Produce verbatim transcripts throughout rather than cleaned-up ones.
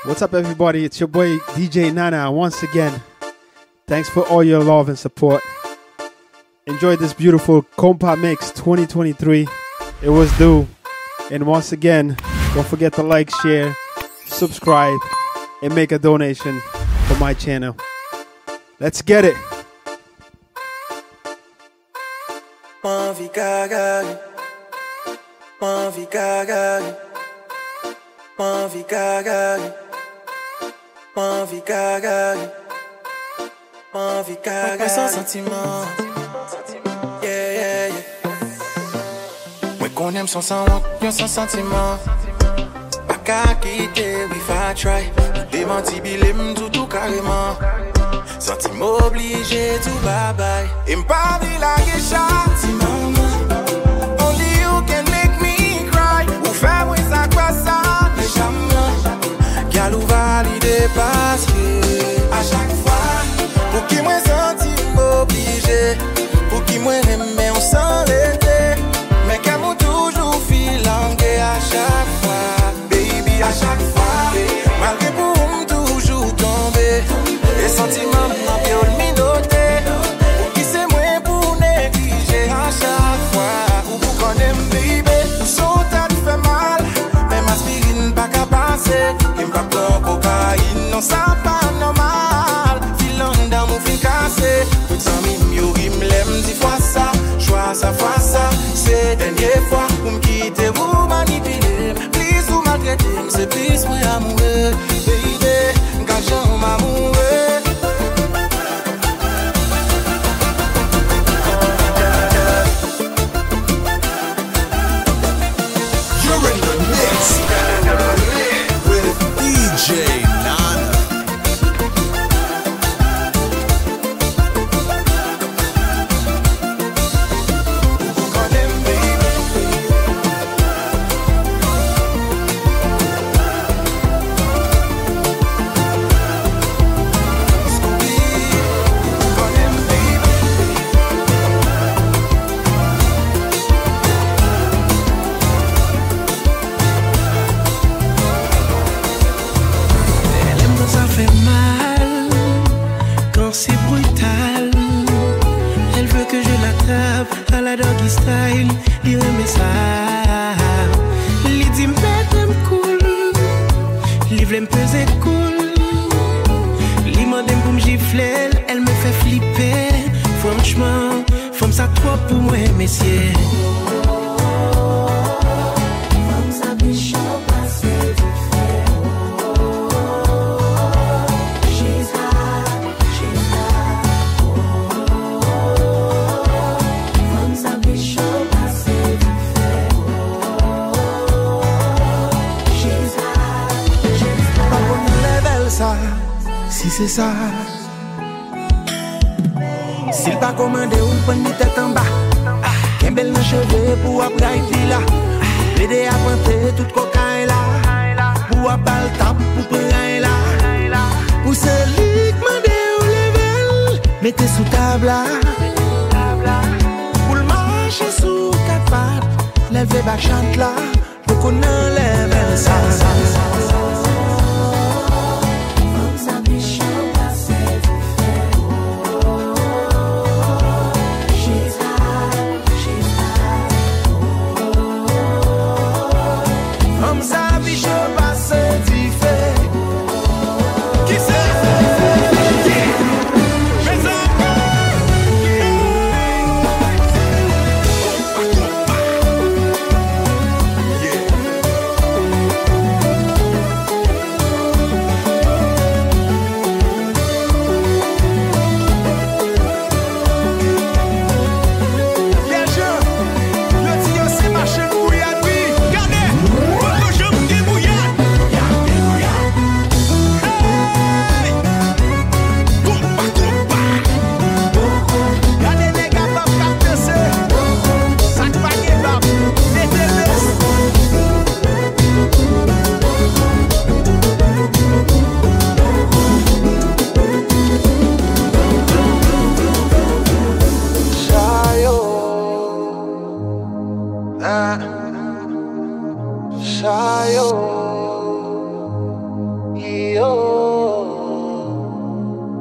What's up, everybody? It's your boy D J Nana once again. Thanks for all your love and support. Enjoy this beautiful Compa Mix twenty twenty-three. It was due. And once again, don't forget to like, share, subscribe, and make a donation for my channel. Let's get it. Envie cagari, envie cagari, envie cagari, envie cagari, envie cagari. Sans sentiment, yeah yeah yeah. Moi qu'on aime sans sang, bien sans sentiment. Pas qu'à quitter, we fa try. Démenti bilem tout tout carrément. Sentiment obligé tout bye bye. Et m'pas dit la guécha. Only you can make me cry. Ou faire moi ça quoi ça. Mais jamais. Gal ou valide passer. À chaque fois. Pour qui moi sentiment obligé. Pour qui moi aimer on s'en l'été. Mais qu'à moi toujours filangué à chaque fois. Baby à chaque fois. Malgré pour moi toujours tomber. Les sentiments m'ont violé minoté. Pour qui c'est moi pour négliger à chaque fois. Ou pour qu'on aime baby. Sauter fait mal. Mais ma spirine pas qu'à passer. Et m'pas prendre cocaïne. Non ça pas normal. Filant dans mon fil cassé. Tout ça m'yori m'l'aime dix fois ça. Choix ça fois ça. C'est dernière fois. Pour m'quitter vous manipuler. Please vous maltraiter. C'est plus moi amoureux. Baby. Quand j'aime amoureux. D J Nana. À la doggy style, il remet ça. Il dit m'pète m'cool, il voulait m'peser cool. Il m'a demandé pour m'gifler, elle me fait flipper. Franchement, femme ça trop pour moi, messieurs. Si c'est ça, s'il pas commandé ou prendre une tête en bas, qu'un bel cheveux pour après là, l'aider à planter toute cocaïne là, pour abattre le tap pour prendre là, pour celui qui m'a dit au level, mettez sous table là, pour le marcher sous quatre pattes, lever bas chante là, pour qu'on enlève ça.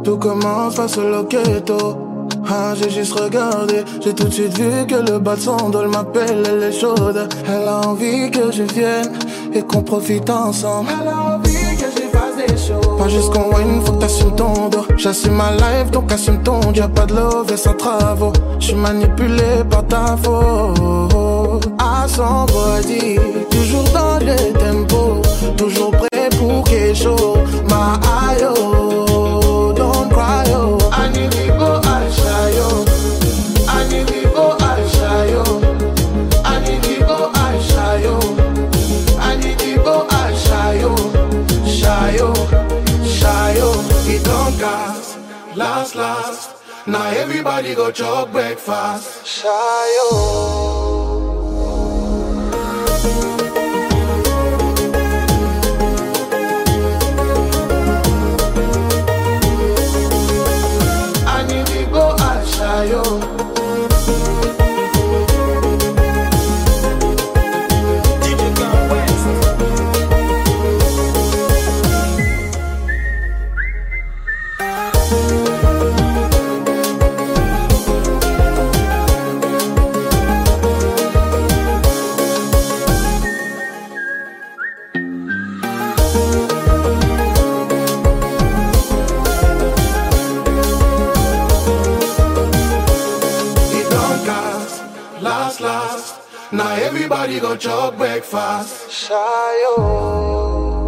tout commence face au loquetto. Ah, j'ai juste regardé, j'ai tout de suite vu que le bas de son dos m'appelle, elle est chaude. Elle a envie que je vienne et qu'on profite ensemble. Elle a envie que je fasse des choses. Pas juste qu'on win, faut que t'assumes ton dos. J'assume ma life, donc assume ton dos. Y'a pas de love et sans travaux. J'suis manipulé par ta faute. À son body, toujours dans le tempo, toujours prêt pour quelque chose. Ma ayo, don't cry yo. I need to go, I shy yo. I need to go, I shy yo. I need to go, I shy yo. I need to go, I shy yo. Shy yo, shy yo. It don't gas, last, last. Now everybody go chop breakfast. Shy yo. Yo. Now everybody go chop breakfast. Shy yo.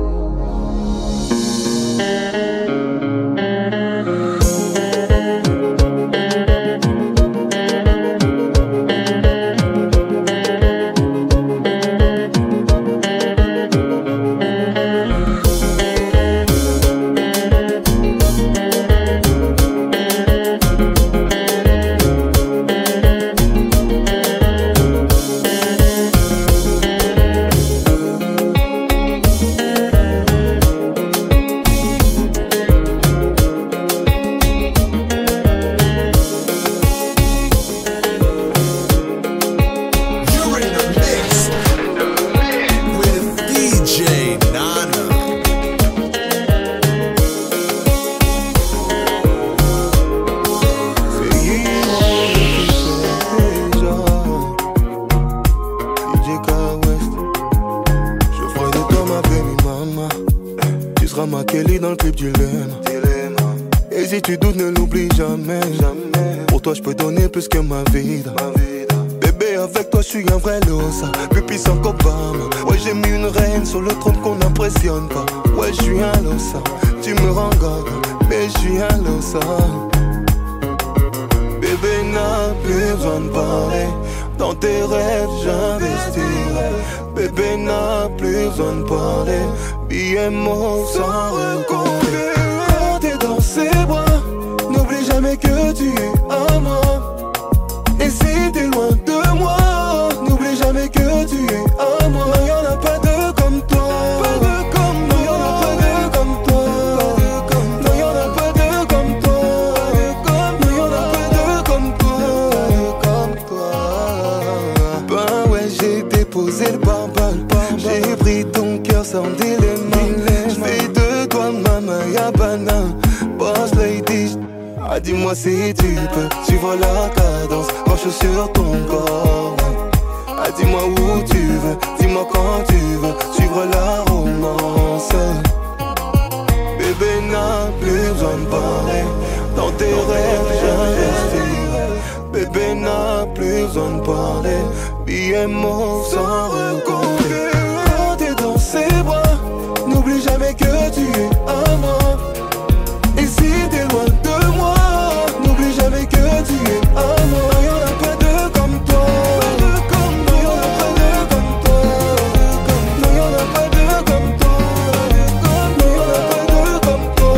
Dis-moi si tu peux suivre la cadence, penche sur ton corps. Ah, dis-moi où tu veux, dis-moi quand tu veux suivre la romance. Bébé n'a plus besoin de parler, dans tes rêves j'investis. Bébé n'a plus besoin de parler, billets mauves sans recompter. Quand t'es dans ses bras, n'oublie jamais que tu es à moi. Et si t'es loin de moi, n'oublie jamais que tu es à moi. Y'en a pas deux comme toi. Non, y'en a pas deux comme toi. Non, y'en a pas deux comme toi. Non, y'en a pas deux comme toi.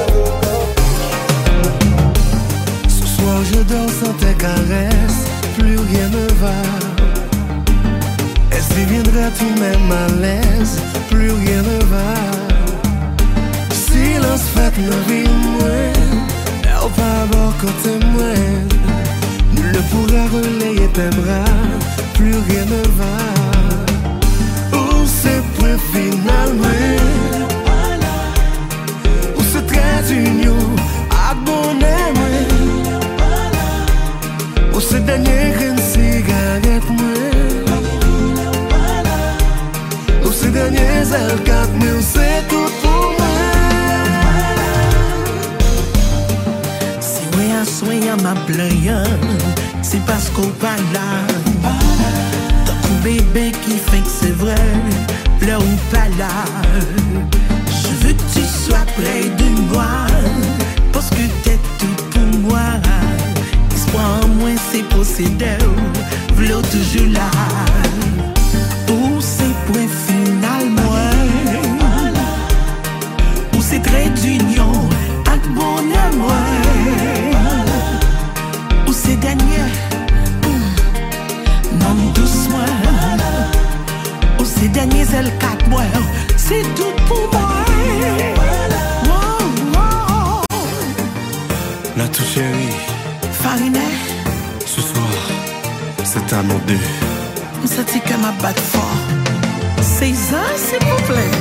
Ce soir je dors sans tes caresses, plus rien ne va. Est-ce que viendras-tu même à l'aise, plus rien ne va. Silence fait ma vie moins, elle va avoir côté moins. Nul ne pourra relayer tes bras, plus rien ne va. Où c'est point finalement, où c'est très d'union, à dernier zèle quatre mille, c'est tout pour moi. Si oui à soin à ma plaie, c'est parce qu'on pas là. Ton bébé qui fait que c'est vrai, pleure ou pas là. Je veux que tu sois près de moi, parce que t'es tout pour moi. Espoir en moi c'est possédé, v'là toujours là. Ou c'est point final moi, ou c'est trait d'union avec bonheur moi, ou c'est gagné, non doucement, ou c'est dernier zèle quatre mois, c'est tout pour moi. La tout chérie, Farinet, ce soir, c'est à nous deux. me senti que ma batte fort. seize ans, s'il vous plaît.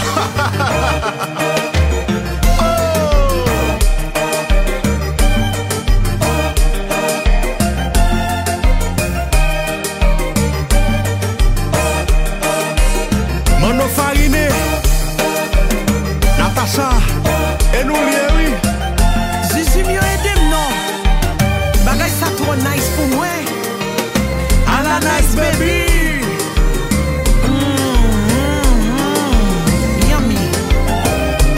Mano Fariné, Natacha, et nous liés, oui. Jésus mieux aidé non. Bagay ça trop nice pour moi. À la nice baby. Mm, mm, mm. Yummy.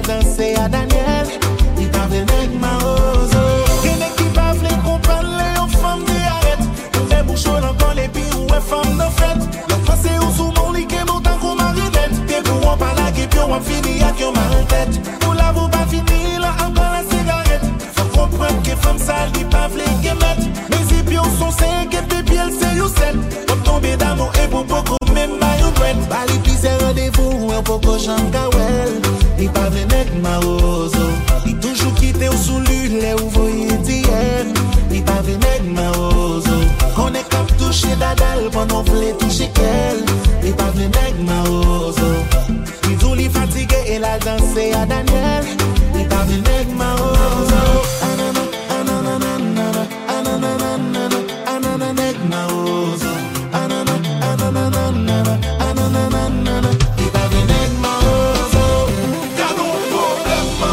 danser à Daniel. Il pas venu avec ma rose. Rien qui pas vle comprendre les femmes de arrête. On est bouchon encore les pires ou est femme de fête. Le français ou sous mon lit qui monte en comme marionnette. T'es pour on parle à qui puis on finit à qui on m'a en tête. Pour la vous pas fini là encore la cigarette. Faut comprendre que femme sale dit pas vle qui mettre. Mais si puis on sont cinq et puis elle c'est you sept. Comme tomber d'amour et pour beaucoup même maillot bread. Bali puis c'est rendez-vous un poco j'en kawel. Il pas venu avec ma rose. Il toujours quitté au sous l'huile ou voyez d'hier. Il pas venu avec ma rose. On est comme touché d'adal pendant voulait toucher qu'elle. Il pas venu avec ma rose. Il tout li fatigué et la danser à Daniel. Il pas venu avec ma rose. Anana, anana, anana, anana, anana, anana, avec ma rose. Anana, anana, anana, anana, anana. Il pas venu avec ma rose. Car non problème.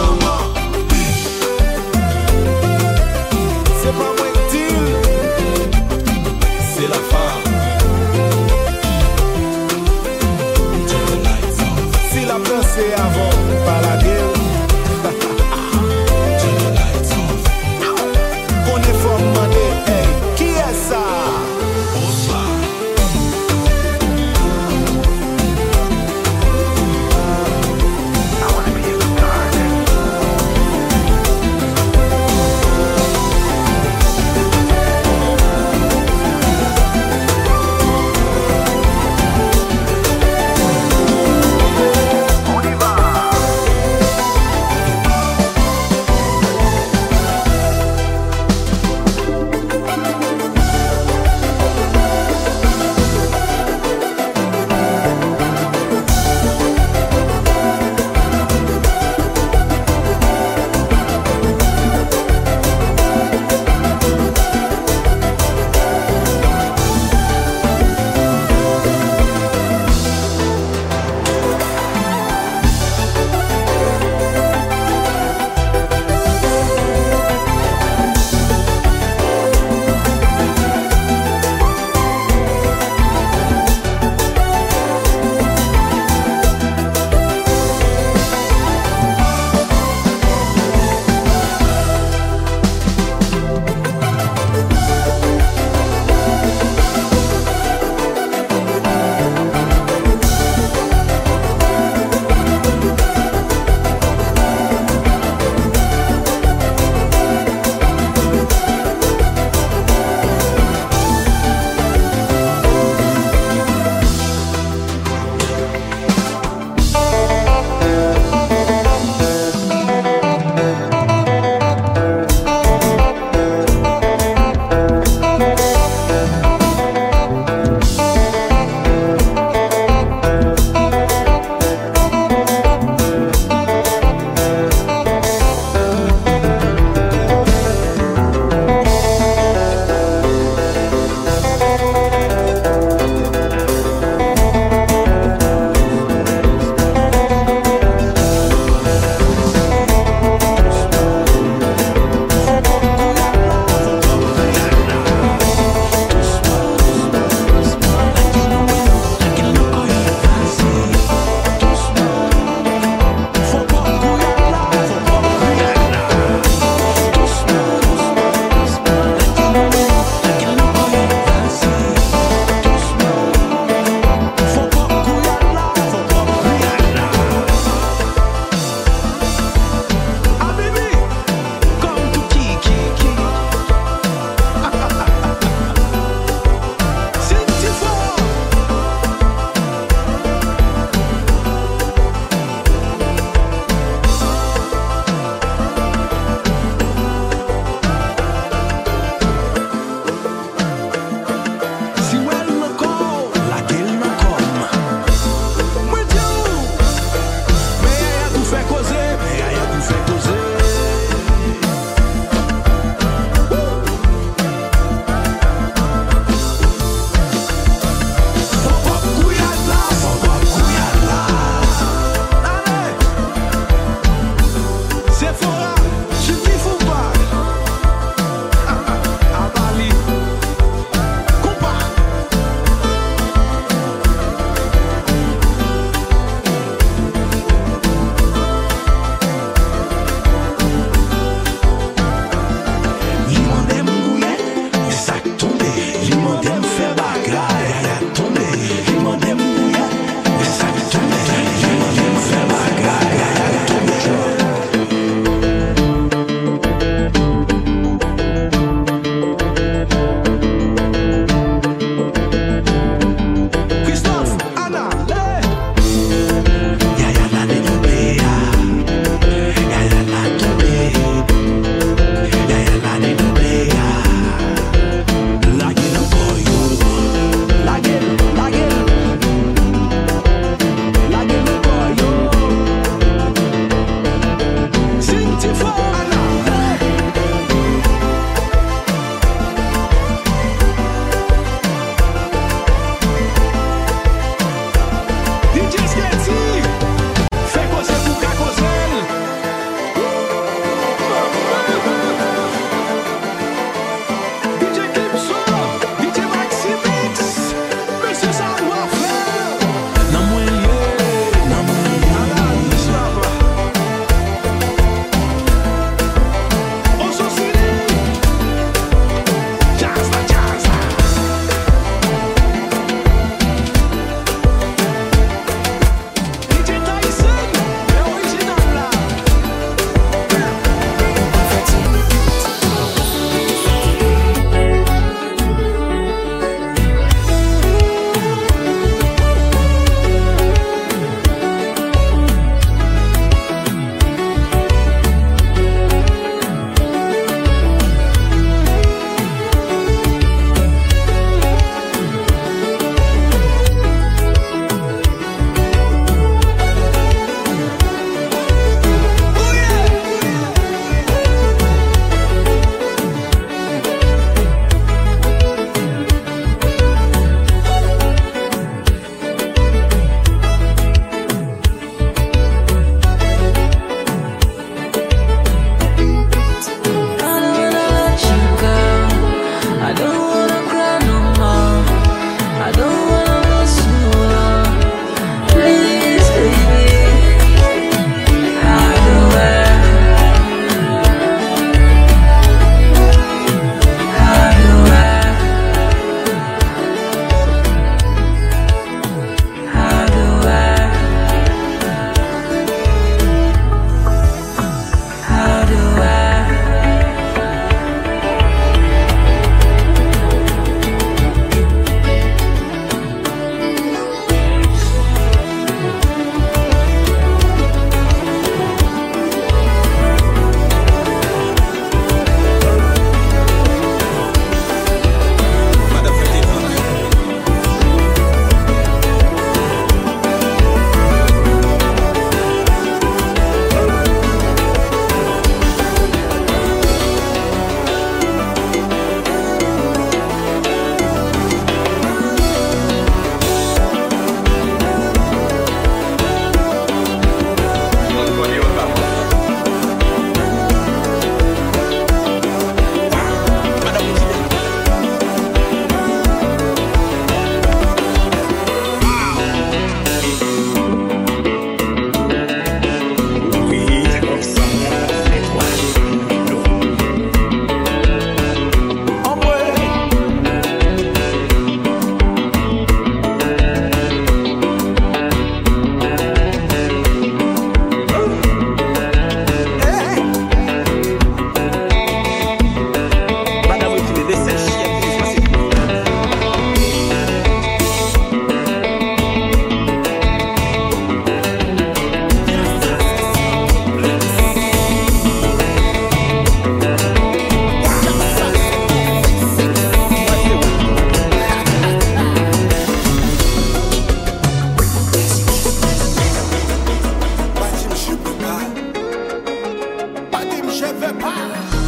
je veux pas.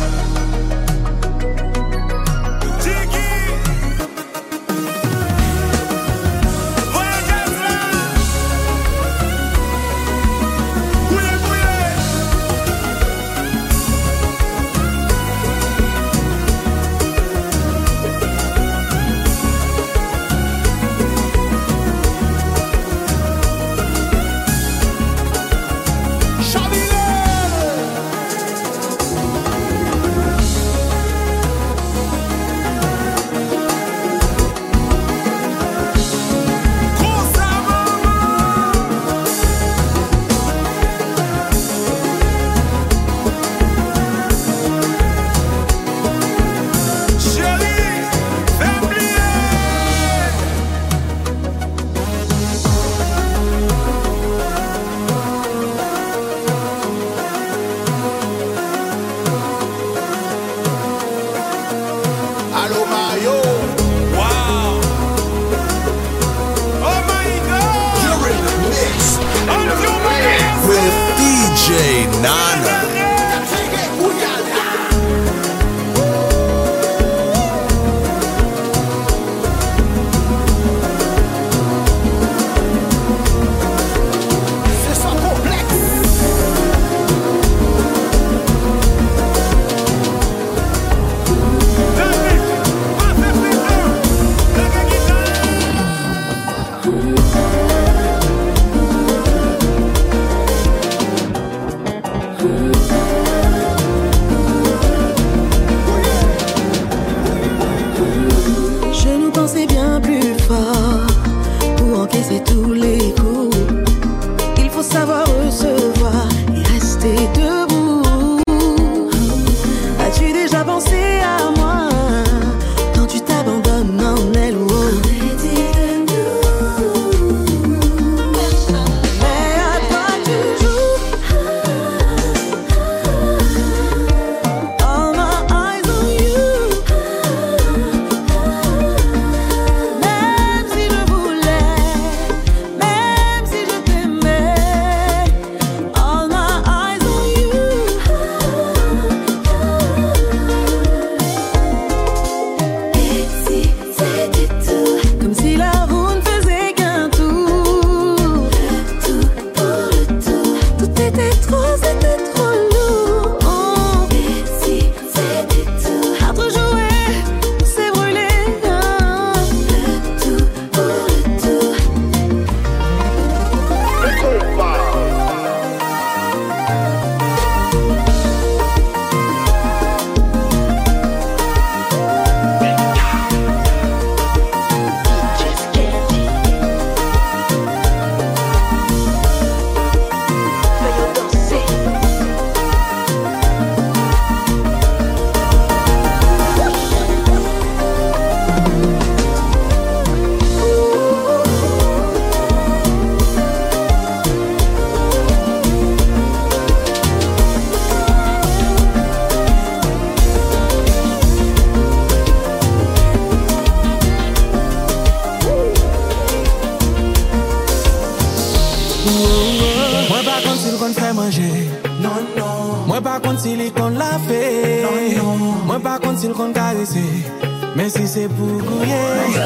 Mais si c'est pour gouiller,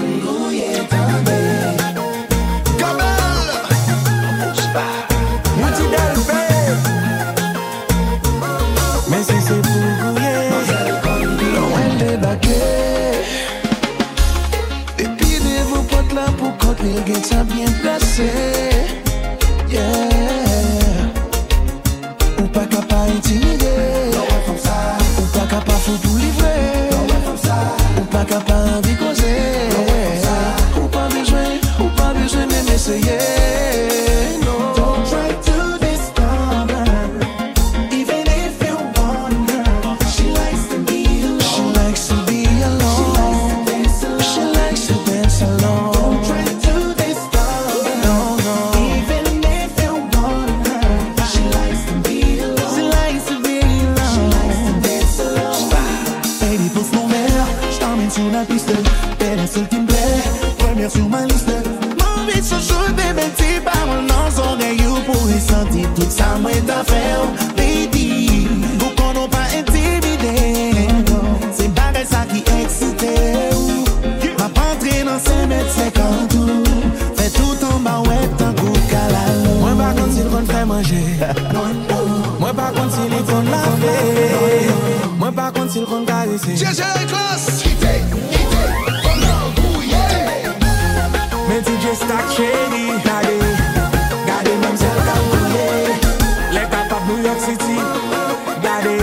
mais si c'est pour gouiller, loin débarquer. Et puis de vos potes là pour quand les gars ça bien placé. Yeah. Ou pas capable intimider, ou pas capable faut tout livrer, ou pas capable de causer, ou pas besoin, ou pas besoin même essayer. No. Don't try to disturb her, even if you want her. She likes to be alone. She likes to be alone. She likes to dance alone. Don't try to disturb her. No, no. Even if you want her, she likes to be alone. She likes to be alone. She likes to dance alone. Baby, pousse mon verre, j't'emmène sur la piste. T'es la seule qui me plaît, première sur ma liste. Mon vie se joue des belles petites paroles dans son oreille pour ressentir tout ça, moi t'as fait, baby. Vous qu'on l'a fait. Moi par contre s'il qu'on caressé. J J classe. Mais D J Stack Shady, gardez, gardez même celle qui a brûlé. Les capables New York City, gardez.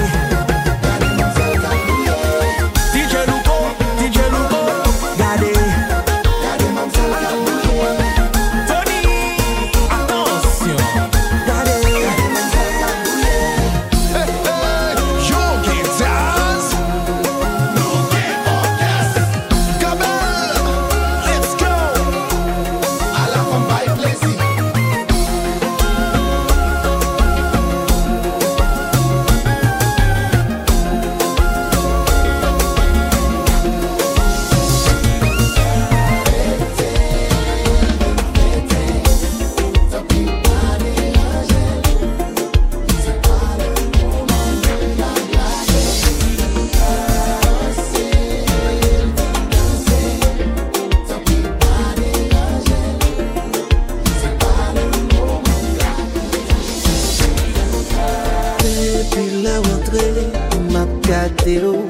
D J Luko, D J Luko, gardez. Gardez même celle qui a brûlé. Tony, attention, gardez. Gardez même celle qui a brûlé. Hey, hey, yo, guitars. Nous qui orchestre. Gabel, let's go. À la femme by plaisir. Depuis la rentrée, m'a gâté oh.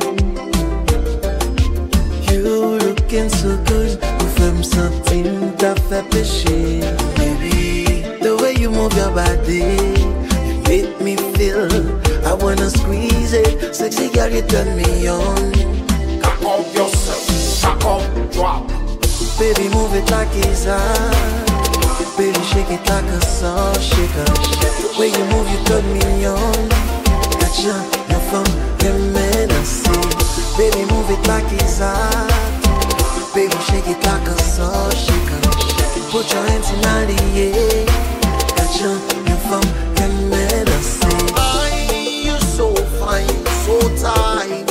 You looking so good, ou fait me sentir t'as fait pécher. Baby, the way you move your body, you make me feel I wanna squeeze it. Sexy girl, you turn me on. Cock up yourself, cock up, drop. Baby, move it like it's hot. Baby, shake it like a song shaker. The way you move, you turn me on. Gotcha, you're from Tennessee. Baby, move it like it's hot. Baby, shake it like a song shaker. Put your hands in the air. Gotcha, you're from Tennessee. I, you're so fine, so tight.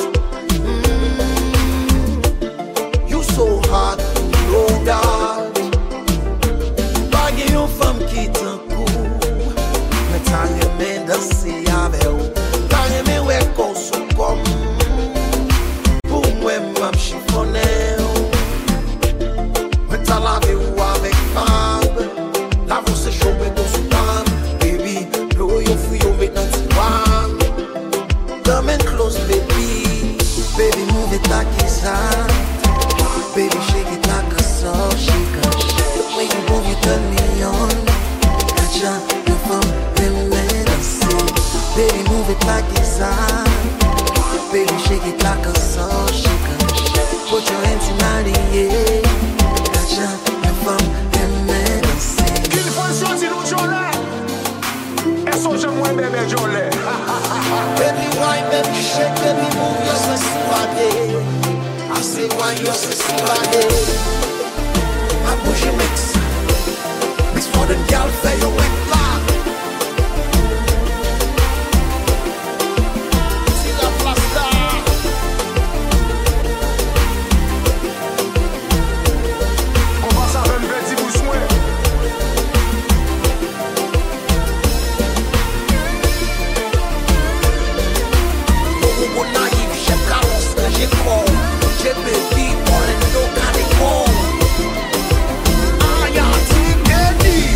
Mm, you so hot, no doubt. Bagay yon femme qui t'en court. Mais t'as aimé danser avec ou. T'as aimé ouais qu'on sou comme. Pour moi m'a chiffonné ou. Mais t'as lavé ou avec femme. La vous c'est chaud mais qu'on sou femme. Baby, l'eau yon fou yon maintenant t'y one. Come and close baby. Baby move it like it's hot. Baby shake it like a song shaker. The way you move, you turn me on. Gotcha, you're from Tennessee. Baby, move it like it's hot. Baby, shake it like a song shaker. Put your hands in the air. Gotcha, you're from Tennessee. Qu'il faut sortir nous joler. Et so j'aime moins bébé joler. Baby, why, baby, shake, baby, move your sexy body. I say, why your sexy body? I push you mix. Mix for them girl, fais your wet block. See la plasta. On passe avec un petit boussoin. Beaucoup naïf, j'ai carrosse, j'ai con. J'ai baby, on est no carré. I am Team Eddie.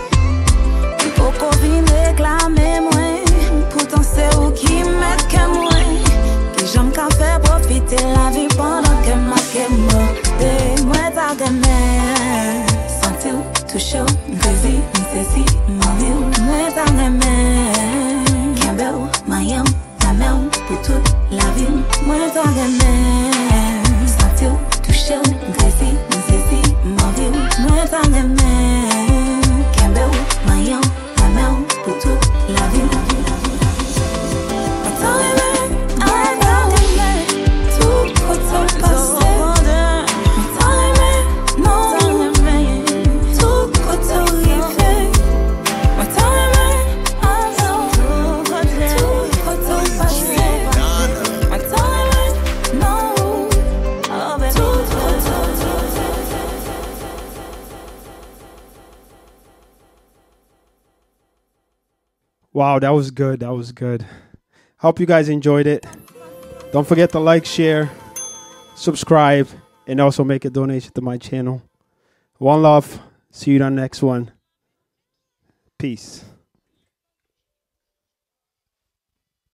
Pourtant c'est où qui met que moi. pour toute la vie. Moi t'en aimé, senti ou touché ou gressé, saisi, m'envie ou moi t'en aimé, kembe ou maillon, amé ou pour toute la vie. Moi t'en aimé, I t'en aimé, tout côté passé. Moi t'en aimé, non, tout côté arrivé. Moi t'en aimé, I know, tout côté passé. Moi t'en aimé, non, tout côté. Wow, that was good. That was good. Hope you guys enjoyed it. Don't forget to like, share, subscribe, and also make a donation to my channel. One love. See you on the next one. Peace.